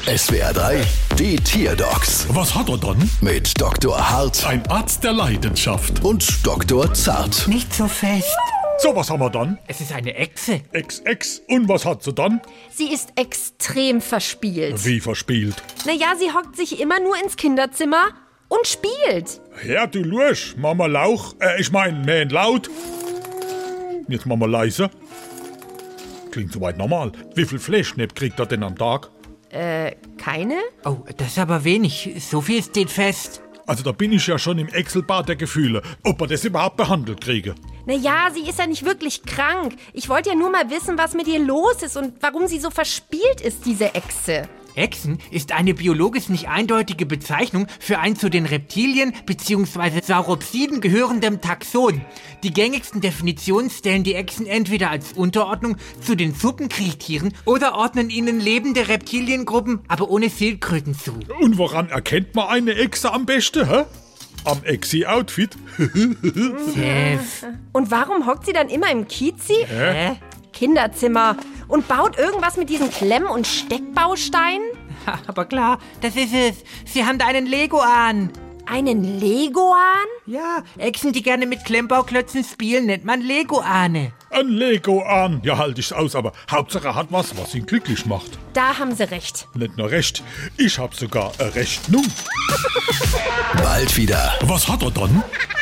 SWR 3, die Tierdocs Was hat er dann? mit Dr. Hart Ein Arzt der Leidenschaft. und Dr. Zart. Nicht so fest. So, was haben wir dann? Es ist eine Echse. Ex. Und was hat sie dann? Sie ist extrem verspielt. Wie verspielt. Naja, sie hockt sich immer nur ins Kinderzimmer und spielt. Ja, du Lurch, Mama Lauch. Mähen laut. Jetzt machen wir leise. Klingt soweit normal. Wie viel Fleischknepp kriegt er denn am Tag? Keine? Oh, das ist aber wenig. So viel steht fest. Also da bin ich ja schon im Excelbad der Gefühle, ob wir das überhaupt behandelt kriege. Naja, sie ist ja nicht wirklich krank. Ich wollte ja nur mal wissen, was mit ihr los ist und warum sie so verspielt ist, diese Echse. Echsen ist eine biologisch nicht eindeutige Bezeichnung für ein zu den Reptilien bzw. Sauropsiden gehörendem Taxon. Die gängigsten Definitionen stellen die Echsen entweder als Unterordnung zu den Suppenkriechtieren oder ordnen ihnen lebende Reptiliengruppen, aber ohne Schildkröten zu. Und woran erkennt man eine Echse am besten, hä? Am Exi-Outfit? Chef. Und warum hockt sie dann immer im Kiezi? Kinderzimmer. Und baut irgendwas mit diesen Klemm- und Steckbausteinen? Aber klar, das ist es. Sie haben da einen Lego an. Einen Leguan? Ja, Echsen, die gerne mit Klemmbauklötzen spielen, nennt man Leguane. Ein Lego an. Ja, halt ich's aus, aber Hauptsache hat was ihn glücklich macht. Da haben sie recht. Nicht nur recht, ich hab sogar Rechnung. Bald wieder. Was hat er dann?